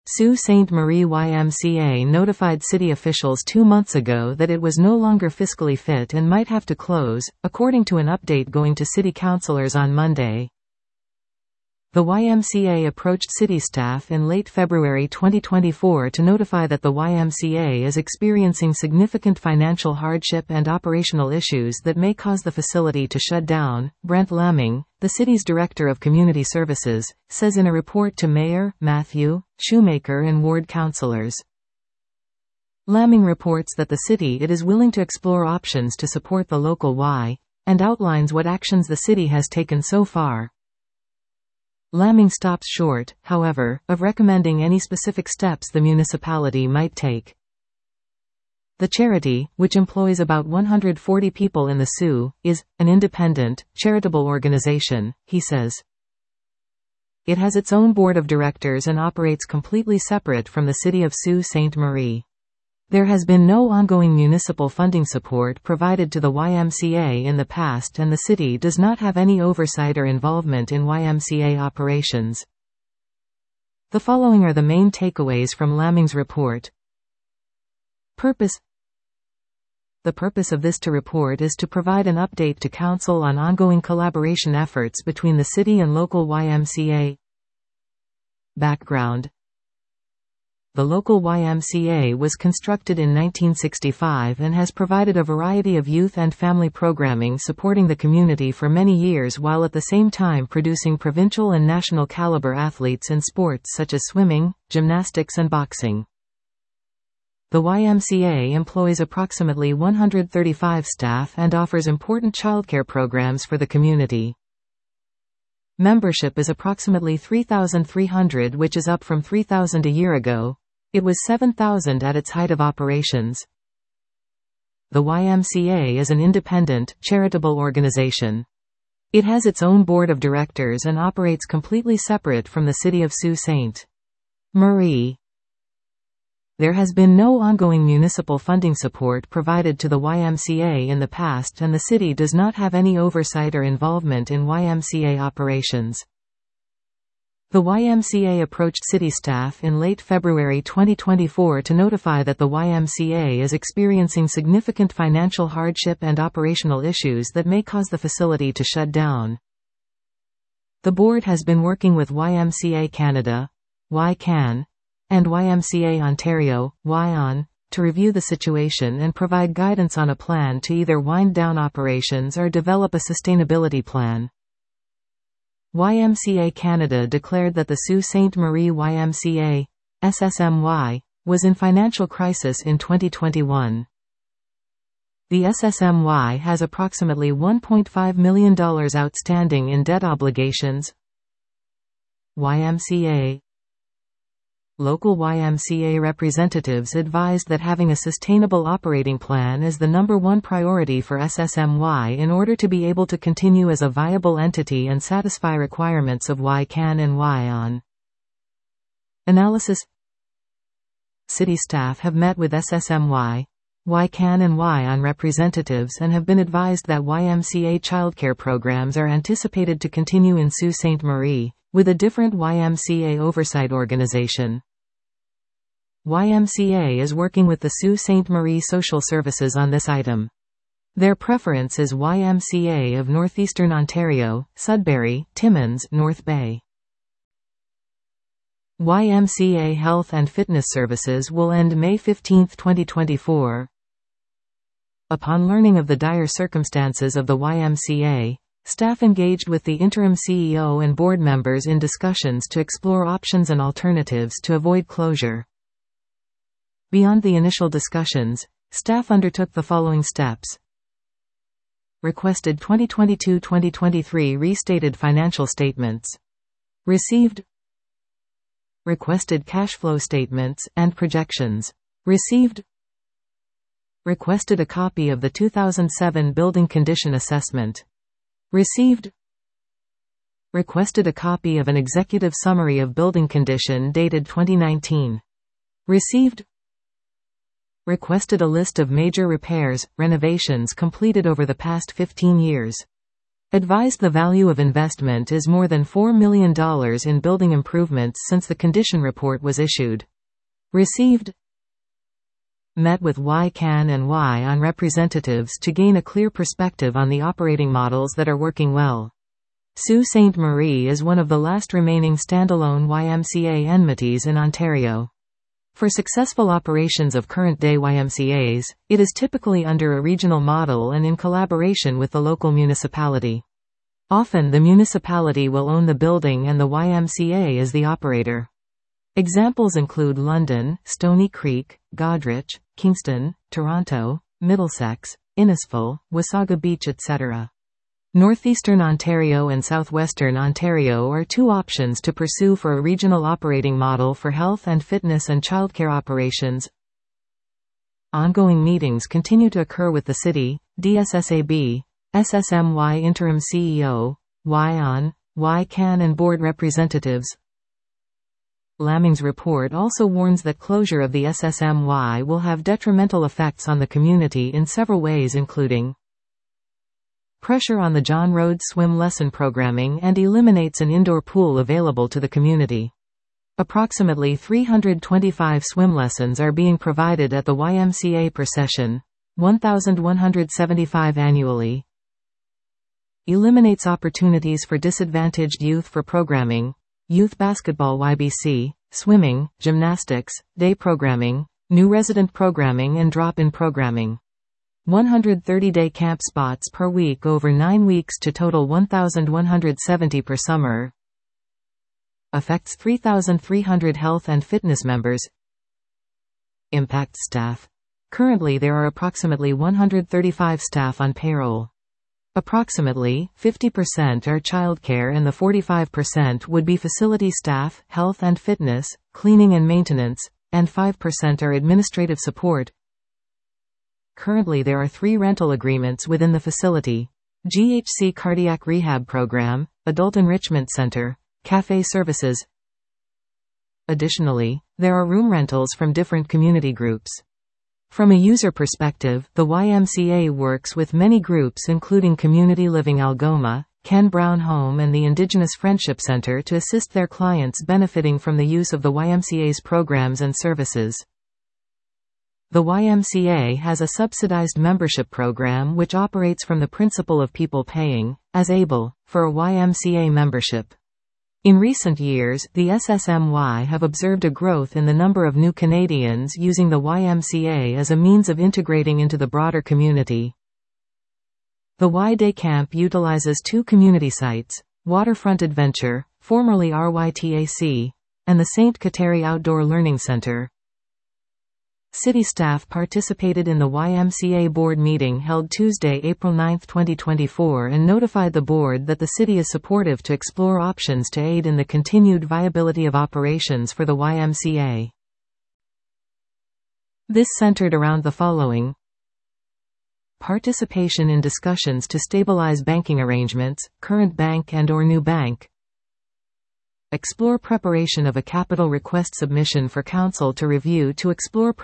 Sault Ste. Marie YMCA notified city officials 2 months ago that it was no longer fiscally fit and might have to close, according to an update going to city councillors on Monday. The YMCA approached city staff in late February 2024 to notify that the YMCA is experiencing significant financial hardship and operational issues that may cause the facility to shut down. Brent Laming, the city's director of community services, says in a report to Mayor Matthew Shoemaker and ward councillors. Laming reports that the city is willing to explore options to support the local Y, and outlines what actions the city has taken so far. Laming stops short, however, of recommending any specific steps the municipality might take. The charity, which employs about 140 people in the Sault, is an independent, charitable organization, he says. It has its own board of directors and operates completely separate from the city of Sault Ste. Marie. There has been no ongoing municipal funding support provided to the YMCA in the past, and the city does not have any oversight or involvement in YMCA operations. The following are the main takeaways from Laming's report. Purpose. The purpose of this report is to provide an update to Council on ongoing collaboration efforts between the city and local YMCA. Background. The local YMCA was constructed in 1965 and has provided a variety of youth and family programming supporting the community for many years, while at the same time producing provincial and national caliber athletes in sports such as swimming, gymnastics and boxing. The YMCA employs approximately 135 staff and offers important childcare programs for the community. Membership is approximately 3,300, which is up from 3,000 a year ago. It was 7,000 at its height of operations. The YMCA is an independent, charitable organization. It has its own board of directors and operates completely separate from the city of Sault Ste. Marie. There has been no ongoing municipal funding support provided to the YMCA in the past, and the city does not have any oversight or involvement in YMCA operations. The YMCA approached city staff in late February 2024 to notify that the YMCA is experiencing significant financial hardship and operational issues that may cause the facility to shut down. The board has been working with YMCA Canada, YCAN, and YMCA Ontario, YON, to review the situation and provide guidance on a plan to either wind down operations or develop a sustainability plan. YMCA Canada declared that the Sault Ste. Marie YMCA, SSMY, was in financial crisis in 2021. The SSMY has approximately $1.5 million outstanding in debt obligations. YMCA. Local YMCA representatives advised that having a sustainable operating plan is the #1 priority for SSMY in order to be able to continue as a viable entity and satisfy requirements of YCAN and YON. Analysis. City staff have met with SSMY, YCAN and YON representatives and have been advised that YMCA childcare programs are anticipated to continue in Sault Ste. Marie, with a different YMCA oversight organization. YMCA is working with the Sault Ste. Marie Social Services on this item. Their preference is YMCA of Northeastern Ontario, Sudbury, Timmins, North Bay. YMCA Health and Fitness Services will end May 15, 2024. Upon learning of the dire circumstances of the YMCA, staff engaged with the interim CEO and board members in discussions to explore options and alternatives to avoid closure. Beyond the initial discussions, staff undertook the following steps. Requested 2022-2023 restated financial statements. Received. Requested cash flow statements and projections. Received. Requested a copy of the 2007 Building Condition Assessment. Received. Requested a copy of an executive summary of building condition dated 2019. Received. Requested a list of major repairs, renovations completed over the past 15 years. Advised the value of investment is more than $4 million in building improvements since the condition report was issued. Received. Met with YCAN and YON representatives to gain a clear perspective on the operating models that are working well. Sault Ste. Marie is one of the last remaining standalone YMCA enmities in Ontario. For successful operations of current-day YMCAs, it is typically under a regional model and in collaboration with the local municipality. Often the municipality will own the building and the YMCA is the operator. Examples include London, Stony Creek, Goderich, Kingston, Toronto, Middlesex, Innisfil, Wasaga Beach, etc. Northeastern Ontario and Southwestern Ontario are two options to pursue for a regional operating model for health and fitness and childcare operations. Ongoing meetings continue to occur with the City, DSSAB, SSMY Interim CEO, YON, YCAN and board representatives. Laming's report also warns that closure of the SSMY will have detrimental effects on the community in several ways, including pressure on the John Rhodes swim lesson programming and eliminates an indoor pool available to the community. Approximately 325 swim lessons are being provided at the YMCA per session, 1,175 annually. Eliminates opportunities for disadvantaged youth for programming, youth basketball YBC, swimming, gymnastics, day programming, new resident programming and drop-in programming. 130-day camp spots per week over 9 weeks to total 1,170 per summer. Affects 3,300 health and fitness members. Impacts staff. Currently there are approximately 135 staff on payroll. Approximately 50% are childcare and the 45% would be facility staff, health and fitness, cleaning and maintenance, and 5% are administrative support. Currently there are 3 rental agreements within the facility: GHC Cardiac Rehab Program, Adult Enrichment Center, Cafe Services. Additionally, there are room rentals from different community groups. From a user perspective, the YMCA works with many groups including Community Living Algoma, Ken Brown Home and the Indigenous Friendship Center to assist their clients benefiting from the use of the YMCA's programs and services. The YMCA has a subsidized membership program which operates from the principle of people paying, as able, for a YMCA membership. In recent years, the SSMY have observed a growth in the number of new Canadians using the YMCA as a means of integrating into the broader community. The Y-Day Camp utilizes 2 community sites, Waterfront Adventure, formerly RYTAC, and the St. Kateri Outdoor Learning Center. City staff participated in the YMCA board meeting held Tuesday, April 9, 2024 and notified the board that the city is supportive to explore options to aid in the continued viability of operations for the YMCA. This centered around the following: participation in discussions to stabilize banking arrangements, current bank and/or new bank. Explore preparation of a capital request submission for council to review to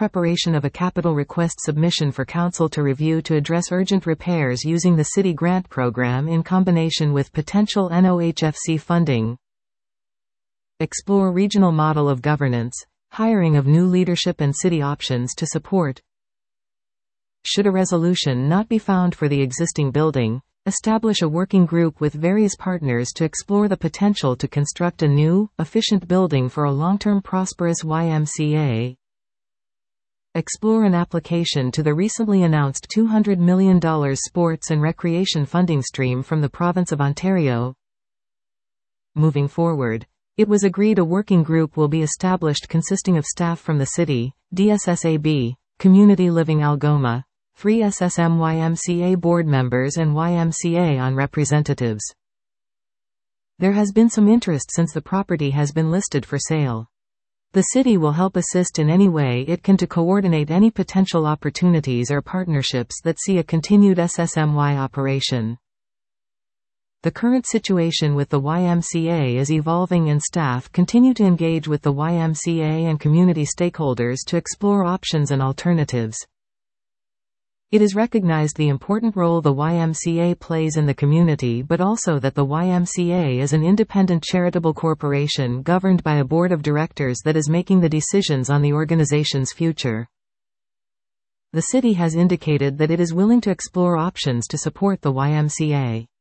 address urgent repairs using the city grant program in combination with potential NOHFC funding. Explore regional model of governance, hiring of new leadership and city options to support. Should a resolution not be found for the existing building, establish a working group with various partners to explore the potential to construct a new, efficient building for a long-term prosperous YMCA. Explore an application to the recently announced $200 million sports and recreation funding stream from the province of Ontario. Moving forward, it was agreed a working group will be established consisting of staff from the City, DSSAB, Community Living Algoma, 3 SSMYMCA board members and YMCA representatives. There has been some interest since the property has been listed for sale. The city will help assist in any way it can to coordinate any potential opportunities or partnerships that see a continued SSMY operation. The current situation with the YMCA is evolving and staff continue to engage with the YMCA and community stakeholders to explore options and alternatives. It is recognized the important role the YMCA plays in the community, but also that the YMCA is an independent charitable corporation governed by a board of directors that is making the decisions on the organization's future. The city has indicated that it is willing to explore options to support the YMCA.